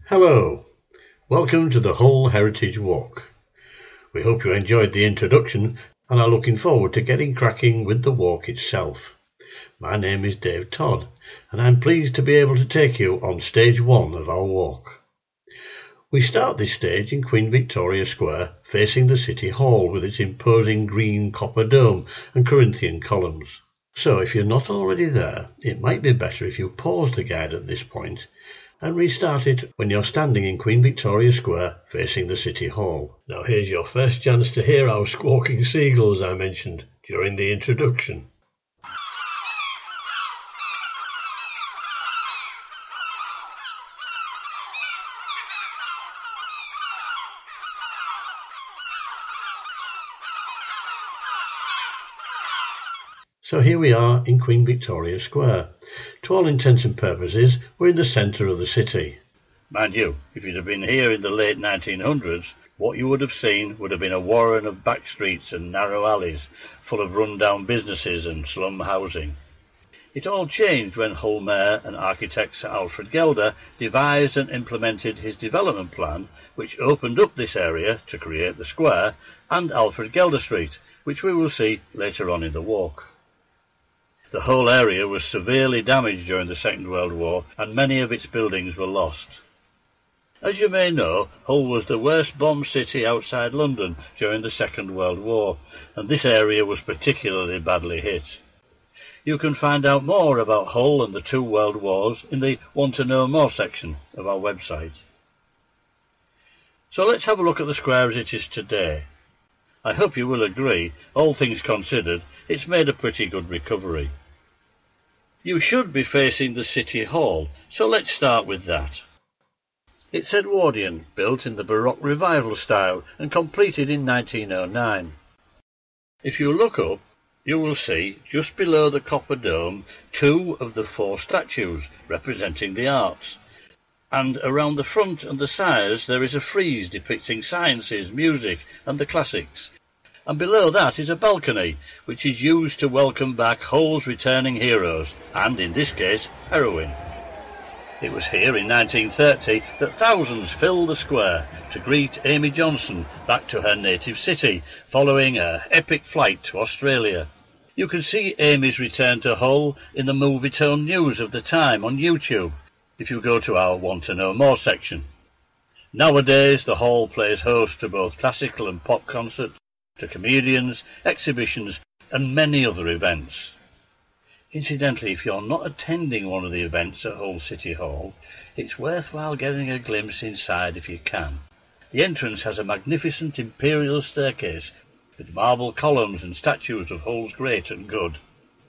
Hello, welcome to the Hull Heritage Walk. We hope you enjoyed the introduction and are looking forward to getting cracking with the walk itself. My name is Dave Todd and I'm pleased to be able to take you on stage 1 of our walk. We start this stage in Queen Victoria Square facing the City Hall with its imposing green copper dome and Corinthian columns. So if you're not already there, it might be better if you pause the guide at this point and restart it when you're standing in Queen Victoria Square facing the City Hall. Now here's your first chance to hear our squawking seagulls I mentioned during the introduction. So here we are in Queen Victoria Square. To all intents and purposes, we're in the centre of the city. Mind you, if you'd have been here in the late 1900s, what you would have seen would have been a warren of back streets and narrow alleys, full of run-down businesses and slum housing. It all changed when Hull Mayor and architect Sir Alfred Gelder devised and implemented his development plan, which opened up this area to create the square and Alfred Gelder Street, which we will see later on in the walk. The whole area was severely damaged during the Second World War and many of its buildings were lost. As you may know, Hull was the worst bombed city outside London during the Second World War, and this area was particularly badly hit. You can find out more about Hull and the two world wars in the Want to Know More section of our website. So let's have a look at the square as it is today. I hope you will agree, all things considered, it's made a pretty good recovery. You should be facing the City Hall, so let's start with that. It's Edwardian, built in the Baroque Revival style and completed in 1909. If you look up, you will see, just below the copper dome, 2 of the 4 statues representing the arts. And around the front and the sides there is a frieze depicting sciences, music and the classics. And below that is a balcony, which is used to welcome back Hull's returning heroes, and in this case, heroine. It was here in 1930 that thousands filled the square to greet Amy Johnson back to her native city, following her epic flight to Australia. You can see Amy's return to Hull in the Movietone news of the time on YouTube, if you go to our Want to Know More section. Nowadays, the hall plays host to both classical and pop concerts, to comedians, exhibitions, and many other events. Incidentally, if you're not attending one of the events at Hull City Hall, it's worthwhile getting a glimpse inside if you can. The entrance has a magnificent imperial staircase with marble columns and statues of Hull's great and good.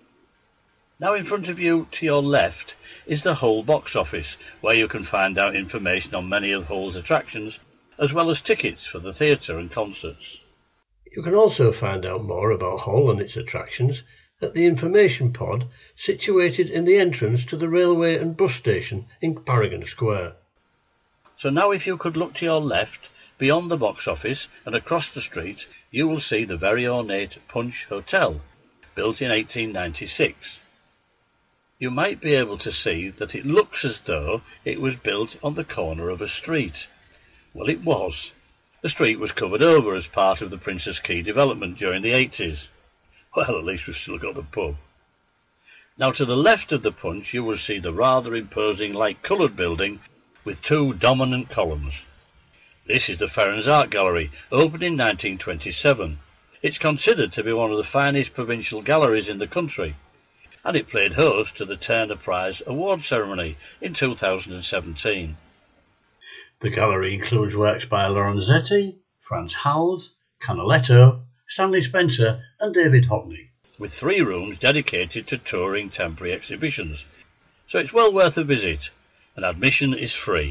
Now in front of you, to your left, is the Hull box office, where you can find out information on many of Hull's attractions, as well as tickets for the theatre and concerts. You can also find out more about Hull and its attractions at the information pod situated in the entrance to the railway and bus station in Paragon Square. So now if you could look to your left, beyond the box office and across the street, you will see the very ornate Punch Hotel, built in 1896. You might be able to see that it looks as though it was built on the corner of a street. Well, it was. The street was covered over as part of the Princes Quay development during the 80s. Well, at least we've still got the pub. Now to the left of the Punch you will see the rather imposing light-coloured building with 2 dominant columns. This is the Ferrans Art Gallery, opened in 1927. It's considered to be one of the finest provincial galleries in the country, and it played host to the Turner Prize Award ceremony in 2017. The gallery includes works by Lorenzetti, Frans Hals, Canaletto, Stanley Spencer and David Hockney, with 3 rooms dedicated to touring temporary exhibitions, so it's well worth a visit, and admission is free.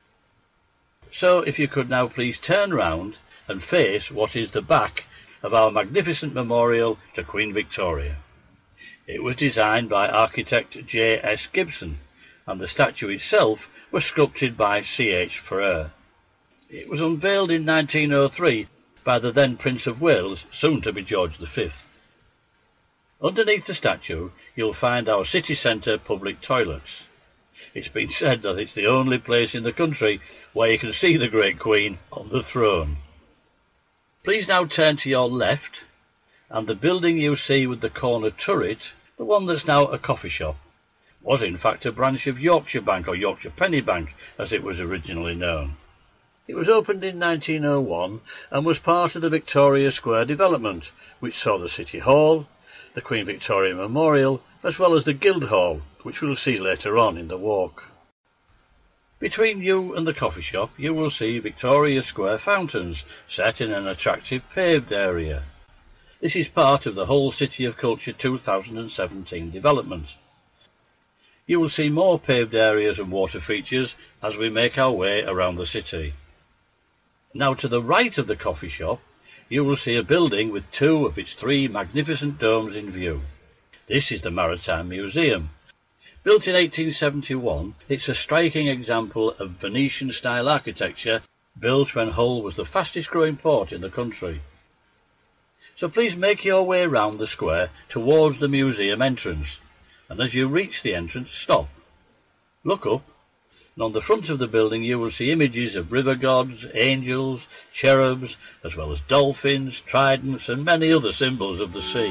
So if you could now please turn round and face what is the back of our magnificent memorial to Queen Victoria. It was designed by architect J.S. Gibson, and the statue itself was sculpted by C.H. Ferrer. It was unveiled in 1903 by the then Prince of Wales, soon to be George V. Underneath the statue you'll find our city centre public toilets. It's been said that it's the only place in the country where you can see the Great Queen on the throne. Please now turn to your left, and the building you see with the corner turret, the one that's now a coffee shop, was in fact a branch of Yorkshire Bank, or Yorkshire Penny Bank as it was originally known. It was opened in 1901 and was part of the Victoria Square development, which saw the City Hall, the Queen Victoria Memorial, as well as the Guildhall, which we'll see later on in the walk. Between you and the coffee shop you will see Victoria Square fountains set in an attractive paved area. This is part of the Hull City of Culture 2017 development. You will see more paved areas and water features as we make our way around the city. Now to the right of the coffee shop you will see a building with two of its three magnificent domes in view. This is the Maritime Museum. Built in 1871, it's a striking example of Venetian-style architecture, built when Hull was the fastest-growing port in the country. So please make your way round the square towards the museum entrance, and as you reach the entrance, stop. Look up, and on the front of the building you will see images of river gods, angels, cherubs, as well as dolphins, tridents, and many other symbols of the sea.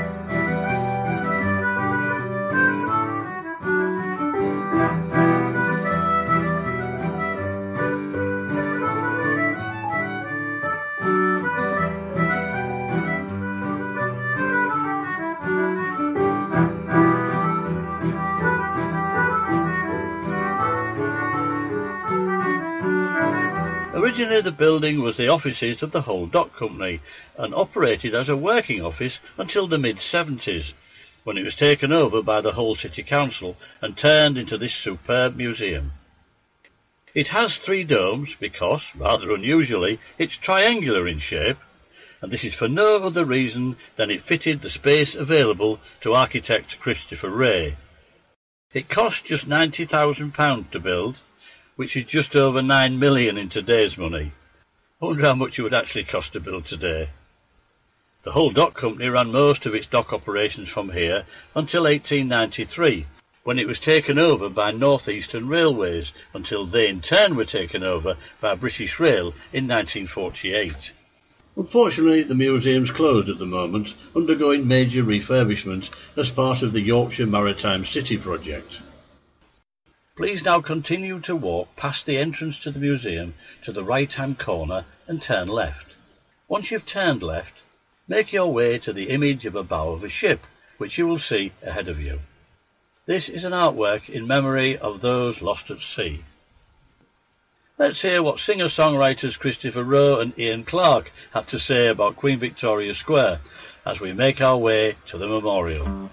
Originally the building was the offices of the Hull Dock Company and operated as a working office until the mid-70s, when it was taken over by the Hull City Council and turned into this superb museum. It has three domes because, rather unusually, it's triangular in shape, and this is for no other reason than it fitted the space available to architect Christopher Wray. It cost just £90,000 to build, which is just over 9 million in today's money. I wonder how much it would actually cost to build today. The Hull Dock Company ran most of its dock operations from here until 1893, when it was taken over by North Eastern Railways, until they in turn were taken over by British Rail in 1948. Unfortunately, the museum's closed at the moment, undergoing major refurbishment as part of the Yorkshire Maritime City project. Please now continue to walk past the entrance to the museum to the right-hand corner and turn left. Once you've turned left, make your way to the image of a bow of a ship, which you will see ahead of you. This is an artwork in memory of those lost at sea. Let's hear what singer-songwriters Christopher Rowe and Ian Clarke had to say about Queen Victoria Square as we make our way to the memorial.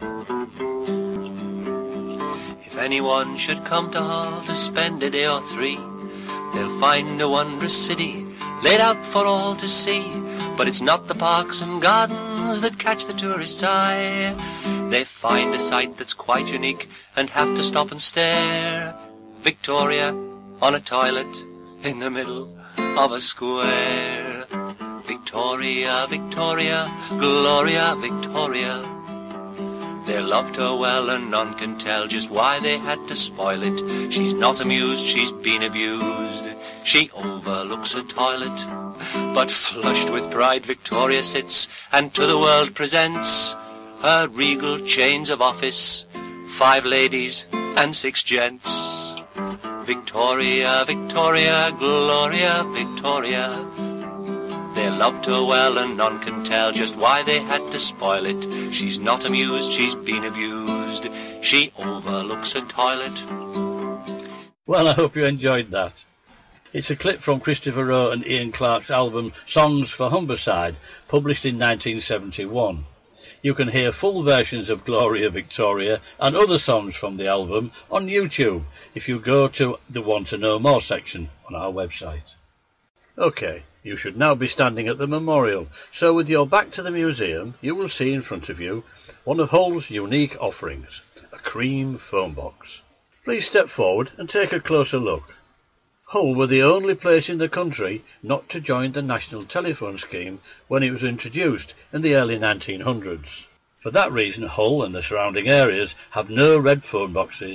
If anyone should come to Hull to spend a day or three, they'll find a wondrous city laid out for all to see. But it's not the parks and gardens that catch the tourist's eye. They find a sight that's quite unique and have to stop and stare. Victoria on a toilet in the middle of a square. Victoria, Victoria, Gloria Victoria. They loved her well and none can tell just why they had to spoil it. She's not amused, she's been abused. She overlooks a toilet. But flushed with pride Victoria sits and to the world presents her regal chains of office, 5 ladies and 6 gents. Victoria, Victoria, Gloria Victoria. They loved her well and none can tell just why they had to spoil it. She's not amused, she's been abused. She overlooks a toilet. Well, I hope you enjoyed that. It's a clip from Christopher Rowe and Ian Clarke's album Songs for Humberside, published in 1971. You can hear full versions of Gloria Victoria and other songs from the album on YouTube if you go to the Want to Know More section on our website. OK, you should now be standing at the memorial, so with your back to the museum you will see in front of you one of Hull's unique offerings, a cream phone box. Please step forward and take a closer look. Hull were the only place in the country not to join the National Telephone Scheme when it was introduced in the early 1900s. For that reason, Hull and the surrounding areas have no red phone boxes,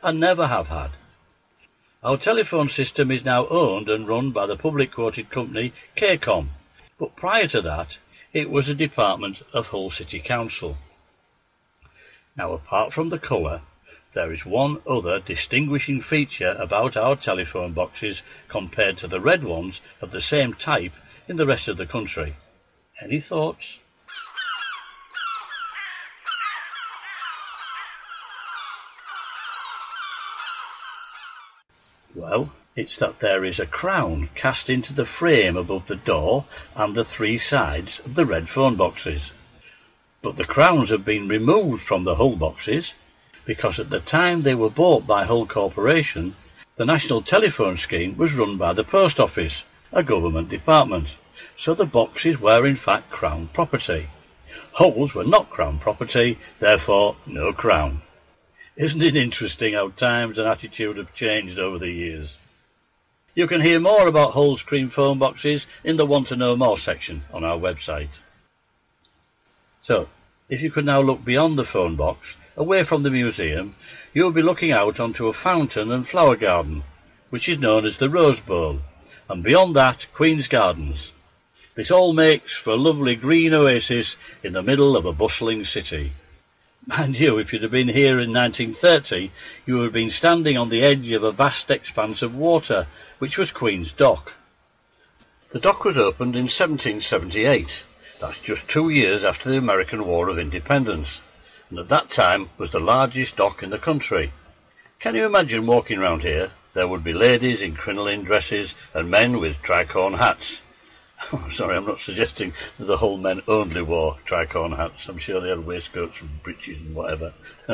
and never have had. Our telephone system is now owned and run by the public quoted company KCOM, but prior to that it was a department of Hull City Council. Now, apart from the colour, there is one other distinguishing feature about our telephone boxes compared to the red ones of the same type in the rest of the country. Any thoughts? Well, it's that there is a crown cast into the frame above the door and the three sides of the red phone boxes. But the crowns have been removed from the Hull boxes because at the time they were bought by Hull Corporation, the National Telephone Scheme was run by the Post Office, a government department, so the boxes were in fact Crown property. Hulls were not Crown property, therefore no crown. Isn't it interesting how times and attitude have changed over the years? You can hear more about Hull's cream phone boxes in the Want to Know More section on our website. So, if you could now look beyond the phone box, away from the museum, you will be looking out onto a fountain and flower garden, which is known as the Rose Bowl, and beyond that, Queen's Gardens. This all makes for a lovely green oasis in the middle of a bustling city. Mind you, if you'd have been here in 1930, you would have been standing on the edge of a vast expanse of water, which was Queen's Dock. The dock was opened in 1778. That's just 2 years after the American War of Independence, and at that time was the largest dock in the country. Can you imagine walking round here? There would be ladies in crinoline dresses and men with tricorn hats. Sorry, I'm not suggesting that the Hull men only wore tricorn hats. I'm sure they had waistcoats and breeches and whatever.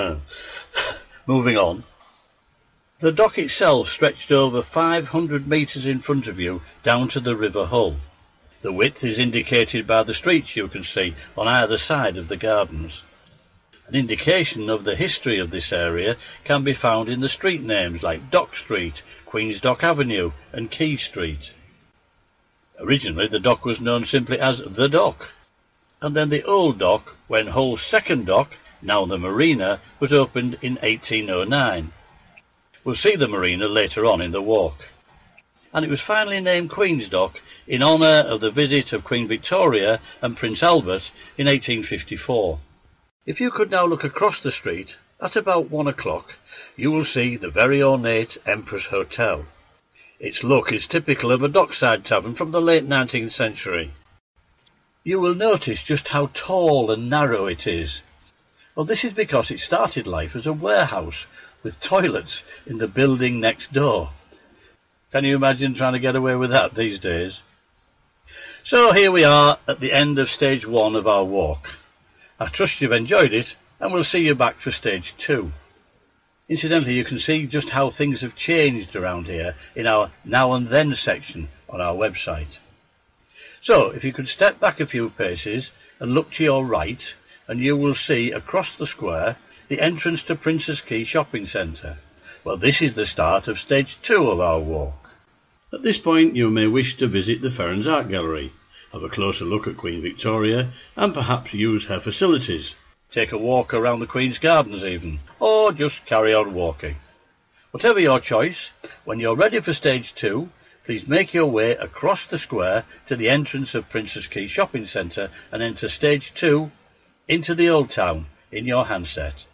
Moving on. The dock itself stretched over 500 metres in front of you down to the River Hull. The width is indicated by the streets you can see on either side of the gardens. An indication of the history of this area can be found in the street names like Dock Street, Queen's Dock Avenue and Quay Street. Originally the dock was known simply as the Dock, and then the Old Dock, when Hull's second dock, now the Marina, was opened in 1809. We'll see the Marina later on in the walk. And it was finally named Queen's Dock in honour of the visit of Queen Victoria and Prince Albert in 1854. If you could now look across the street, at about 1 o'clock, you will see the very ornate Empress Hotel. Its look is typical of a dockside tavern from the late 19th century. You will notice just how tall and narrow it is. Well, this is because it started life as a warehouse with toilets in the building next door. Can you imagine trying to get away with that these days? So here we are at the end of stage 1 of our walk. I trust you've enjoyed it, and we'll see you back for stage 2. Incidentally, you can see just how things have changed around here in our Now and Then section on our website. So, if you could step back a few paces and look to your right, and you will see across the square the entrance to Princes Quay Shopping Centre. Well, this is the start of stage 2 of our walk. At this point, you may wish to visit the Ferrans Art Gallery, have a closer look at Queen Victoria, and perhaps use her facilities. Take a walk around the Queen's Gardens even, or just carry on walking. Whatever your choice, when you're ready for stage 2, please make your way across the square to the entrance of Princes Quay Shopping Centre and enter stage 2 into the Old Town in your handset.